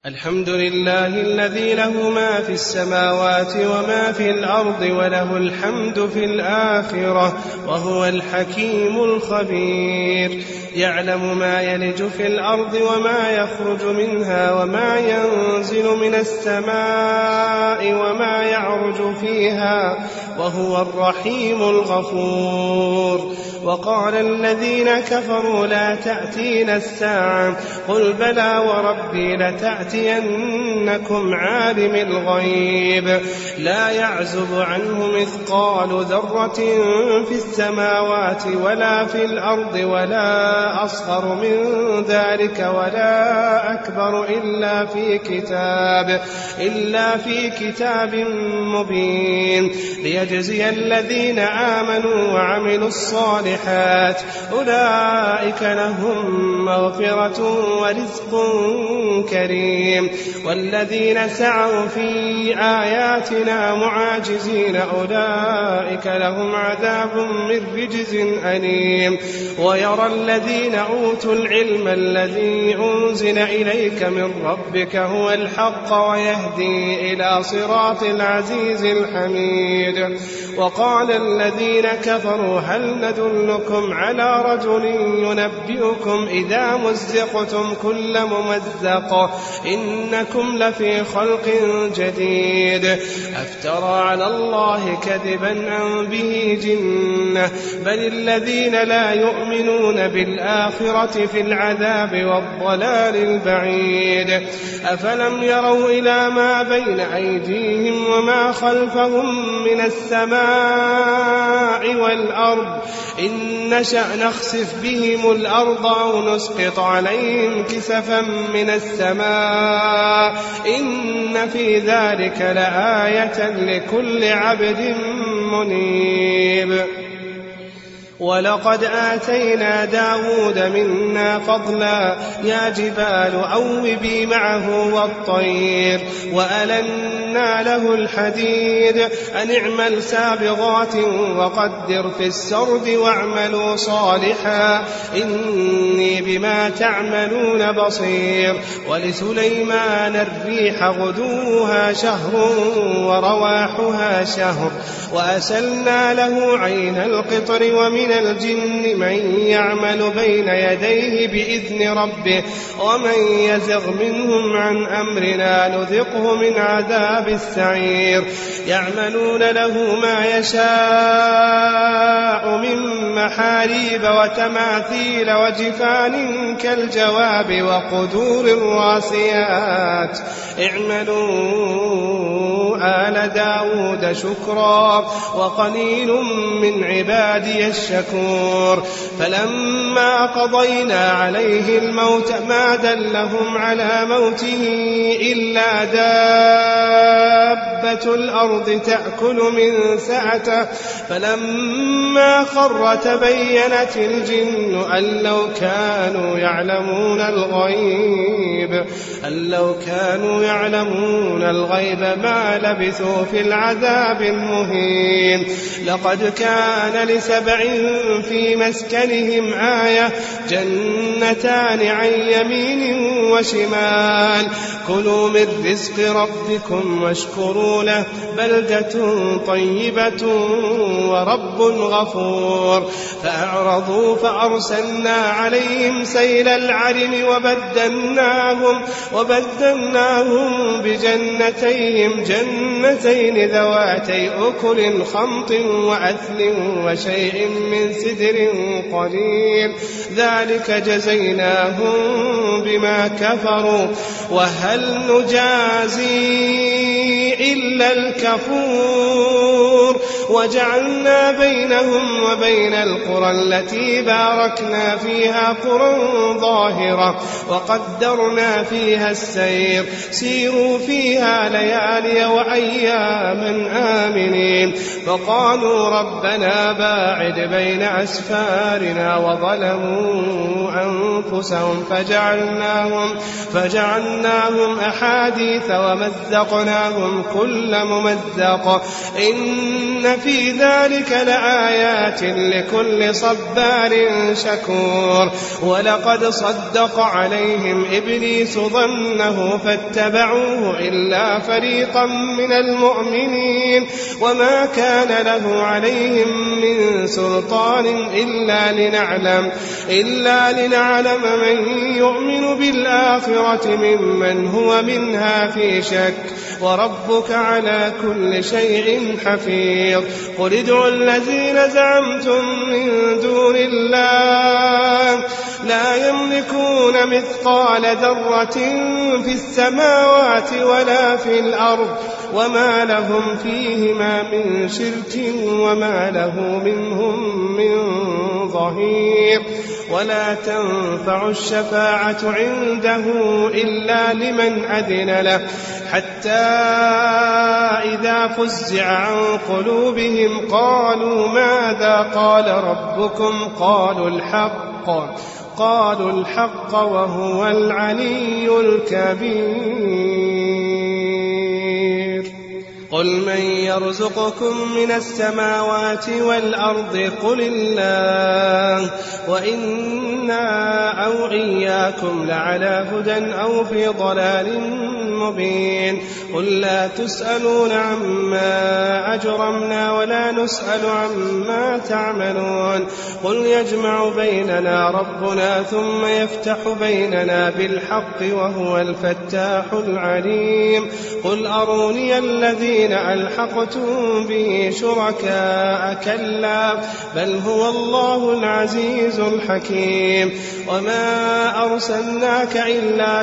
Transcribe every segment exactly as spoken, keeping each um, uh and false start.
الحمد لله الذي له ما في السماوات وما في الأرض وله الحمد في الآخرة وهو الحكيم الخبير. يعلم ما يلج في الأرض وما يخرج منها وما ينزل من السماء وما يعرج فيها وهو الرحيم الغفور. وقال الذين كفروا لا تأتينا الساعة قل بلى وربي لتأتينكم عالم الغيب لا يعزب عنه مثقال ذرة في السماوات ولا في الأرض ولا أصغر من ذلك ولا أكبر إلا في كتاب إلا في كتاب مبين ليجزي الذين آمنوا وعملوا الصالحات أولئك لهم مغفرة ورزق كريم. والذين سعوا في آياتنا معاجزين أولئك لهم عذاب من رجز أليم. ويرى الذين أوتوا العلم الذي أنزل إليك من ربك هو الحق ويهدي إلى صراط العزيز الحميد. وقال الذين كفروا هل ندلكم على رجل ينبئكم إذا مزقتم كل ممزق إنكم لفي خلق جديد أفترى على الله كذبا أم به جنة بل الذين لا يؤمنون بالآخرة في العذاب والضلال البعيد. أفلم يروا إلى ما بين أيديهم وما خلفهم من السماء والأرض إن نشأ نخسف بهم الأرض أو نسقط عليهم كسفا من السماء إن في ذلك لآية لكل عبد منيب. ولقد آتينا داود منا فضلا يا جبال أوبي معه والطير وألنا له الحديد أن اعمل سابغات وقدر في السرد واعملوا صالحا إني بما تعملون بصير. ولسليمان الريح غدوها شهر ورواحها شهر وأسلنا له عين القطر ومن من الجن من يعمل بين يديه بإذن ربه ومن يزغ منهم عن أمرنا نذقه من عذاب السعير. يعملون له ما يشاء من محاريب وتماثيل وجفان كالجواب وقدور الراسيات اعملوا آل داود شكرا وقليل من عبادي الشكور. فلما قضينا عليه الموت ما دلهم على موته إلا دابة الأرض تأكل من سعته فلما خر تبينت الجن أن لو كانوا يعلمون الغيب أن لو كانوا يعلمون الغيب ما لبثوا في العذاب المهين. لقد كان لسبع في مسكنهم آية جنتان عن يمين وشمال كلوا من رزق ربكم واشكروا له بلدة طيبة ورب غفور. فأعرضوا فأرسلنا عليهم سيل العرم وبدلناهم وبدلناهم بجنتيهم جنتين ذواتي أكل خمط وأثل وشيء من سدر قليل ذلك جزيناهم بما كفروا وهل نجازي إلا الكفور. وجعلنا بينهم وبين القرى التي باركنا فيها قرى ظاهرة وقدرنا فيها السير سيروا فيها ليالي وأياما آمنين. فقالوا ربنا باعد بين أسفارنا وظلموا أنفسهم فجعلناهم, فجعلناهم أحاديث ومزقناهم كل ممزق إن إن في ذلك لآيات لكل صبار شكور. ولقد صدق عليهم إبليس ظنه فاتبعوه إلا فريقا من المؤمنين وما كان له عليهم من سلطان إلا لنعلم, إلا لنعلم من يؤمن بالآخرة ممن هو منها في شك وربك على كل شيء حفيظ. قل ادعوا الذين زعمتم من دون الله لا يملكون مثقال ذرة في السماوات ولا في الأرض وما لهم فيهما من شرك وما له منهم من ظهير. ولا تنفع الشفاعة عنده إلا لمن أذن له حتى إذا فزع عن قلوبهم قالوا ماذا قال ربكم قالوا الحق قالوا الحق وهو العلي الكبير. قل من يرزقكم من السماوات والأرض قل الله وإنا أو إياكم لعلى هدى أو في ضلال مبين. قل لا تسألون عما أجرمنا ولا نسأل عما تعملون. قل يجمع بيننا ربنا ثم يفتح بيننا بالحق وهو الفتاح العليم. قل أروني الذين ألحقتم به شركاء كلا بل هو الله العزيز الحكيم. وما أرسلناك إلا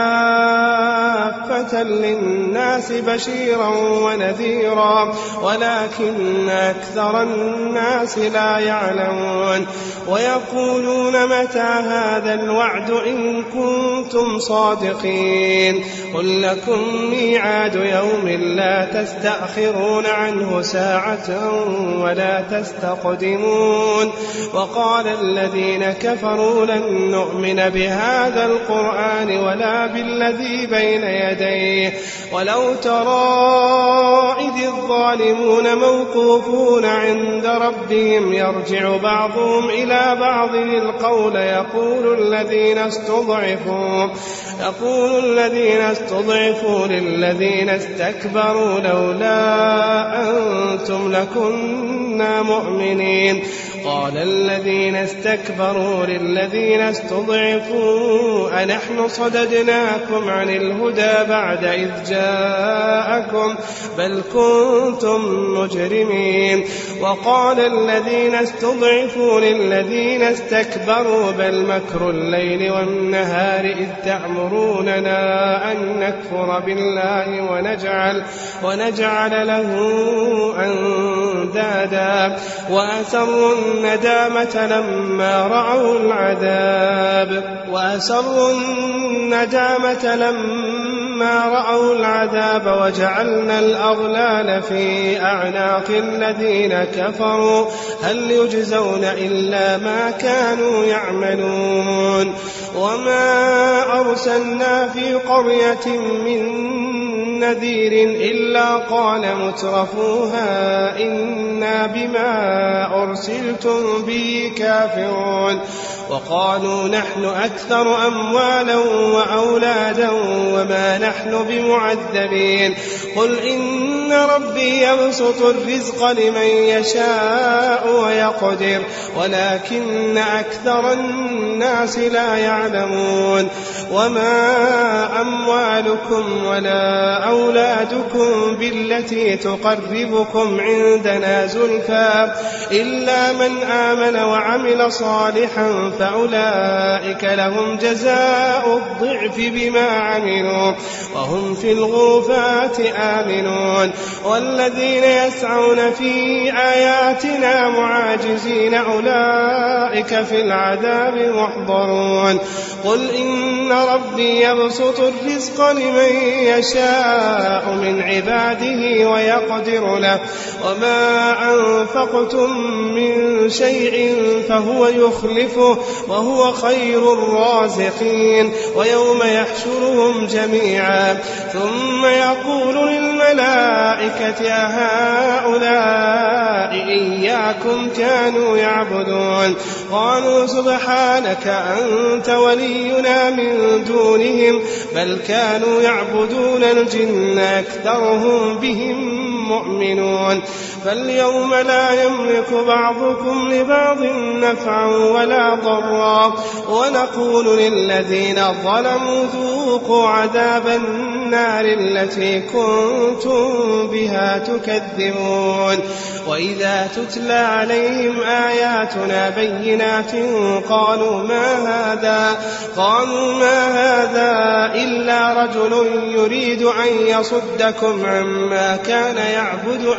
كافة للناس بشيرا ونذيرا ولكن أكثر الناس لا يعلمون. ويقولون متى هذا الوعد إن كنتم صادقين. قل لكم ميعاد يوم لا تستأخرون عنه ساعة ولا تستقدمون. وقال الذين كفروا لن نؤمن بهذا القرآن ولا بالذي بين يديه ولو ترى إذ الظالمون موقوفون عند ربهم يرجع بعضهم إلى بعض القول يقول الذين استضعفوا يقول الذين استضعفوا للذين استكبروا لولا أنتم لكنا مؤمنين. قال الذين استكبروا للذين استضعفوا أنحن صددناكم عن الهدى بعد إذ جاءكم بل كنتم مجرمين. وقال الذين استضعفوا للذين استكبروا بل مكر الليل والنهار إذ تأمروننا أن نكفر بالله ونجعل, ونجعل له أندادا وأسروا الندامة لما رأوا العذاب وأسروا الندامة لما رأوا العذاب وجعلنا الأغلال في أعناق الذين كفروا هل يجزون إلا ما كانوا يعملون. وما أرسلنا في قرية من نذير إلا قال مترفوها إنا بما أرسلتم به كافرون. وقالوا نحن أكثر أموالا وأولادا وما نحن بمعذبين. قل إن ربي يبسط الرزق لمن يشاء ويقدر ولكن أكثر الناس لا يعلمون. وما أموالكم ولا أولادكم بالتي تقربكم عندنا زلفى إلا من آمن وعمل صالحا فأولئك لهم جزاء الضعف بما عملوا وهم في الغرفات آمنون. والذين يسعون في آياتنا معاجزين أولئك في العذاب محضرون. قل إن ربي يبسط الرزق لمن يشاء يشاء من عباده ويقدر له وما أنفقتم من شيء فهو يخلفه وهو خير الرازقين ويوم يحشرهم جميعا ثم يقول للملائكة أهؤلاء إياكم كانوا يعبدون قالوا سبحانك أنت ولينا من دونهم بل كانوا يعبدون الجن أكثرهم بهم مؤمنون فاليوم لا يملك بعضكم لبعض نفعا ولا ضرا ونقول للذين ظلموا ذوقوا عذاب النار التي كنتم بها تكذبون وإذا تتلى عليهم آياتنا بينات قالوا ما هذا قالوا ما هذا إلا رجل يريد أن يصدكم عما كان يعبد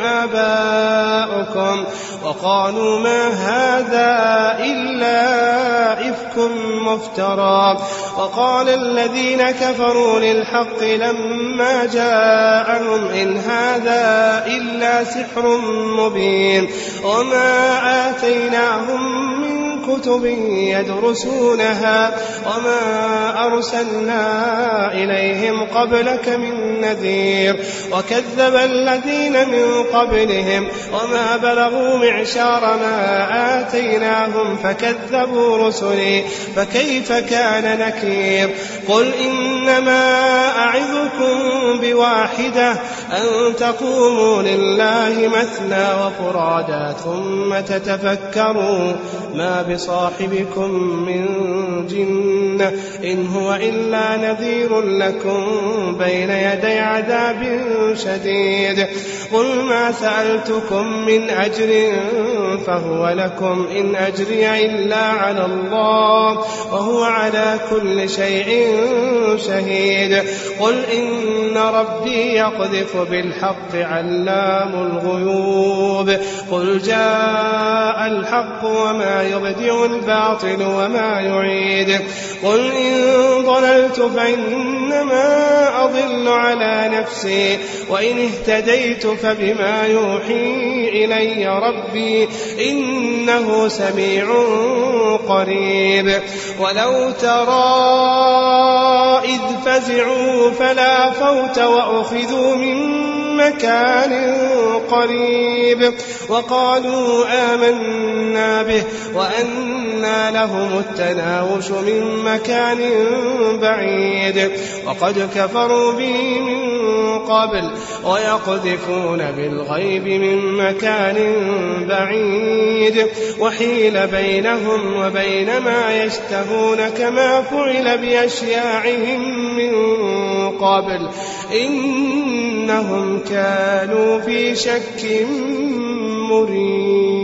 آباؤكم وقالوا ما هذا إلا إفك مفترى وقال الذين كفروا للحق لما جاءهم إن هذا إلا سحر مبين وما آتيناهم من كتب يدرسونها وما أرسلنا إليهم قبلك من نذير وكذب الذين من قبلهم وما بلغوا معشار ما آتيناهم فكذبوا رسلي فكيف كان نكير قل إنما أعظكم بواحدة أن تقوموا لله مثنى وفرادا ثم تتفكروا ما بصاحبكم من جنة إن هو إلا نذير لكم بين يدي عذاب شديد قل ما سألتكم من أجر فهو لكم إن أجري إلا على الله وهو على كل شيء شهيد قل إن ربي يقذف بالحق علام الغيوب قل جاء الحق وما يبدع الباطل وما يعيد قل إن ضللت فإنما أضل على نفسي وإن اهتديت فبما يوحي إلي ربي إنه سميع قريب ولو ترى إذ فزعوا فلا فوت وأخذوا من مكان قريب وقالوا آمنا به وأنى لهم التناوش من مكان بعيد وقد كفروا به من قبل ويقذفون بالغيب من مكان بعيد وحيل بينهم وبين ما يشتهون كما فعل بأشياعهم من قبل إنهم كانوا في شك مريب.